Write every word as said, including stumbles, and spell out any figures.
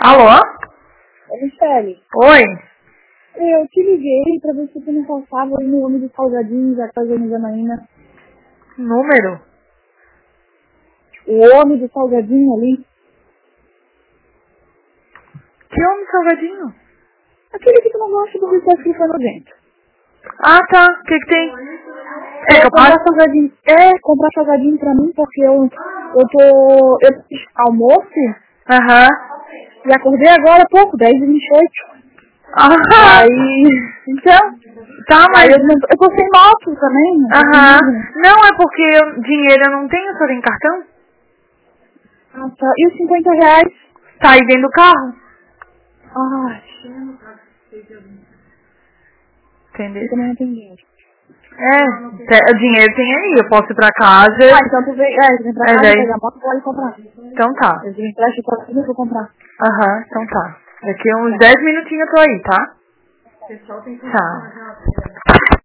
Alô? É Michele. Oi? Eu te liguei pra ver se tu não passava aí no nome dos salgadinhos da casa da Janaína. Número? O homem do salgadinho ali. Que homem salgadinho? Aquele que tu não gosta do biscoito que foi nojento. Ah, tá. O que que tem? É É, capaz? comprar salgadinho. É, comprar salgadinho pra mim, porque eu, eu tô... Eu fiz almoço Aham. e acordei agora há pouco, dez e vinte e oito. Aham. Aí... Então... Tá, mas... Aí eu, não, eu tô sem moto também. Não tô sem Aham. nada. Não, é porque eu- dinheiro eu não tenho, só tenho cartão. Ah, tá. E os cinquenta reais? Tá aí dentro do carro. Ai, Entendeu? eu também não tenho dinheiro. É, te- o dinheiro tem aí, eu posso ir pra casa. Ah, então tu vem, é, tu vem pra É, casa, daí... pega a moto e pode comprar. Então tá. Eu vim empresto pra tudo que eu comprar. Aham, então tá. Daqui uns dez minutinhos eu tô aí, tá? Tchau.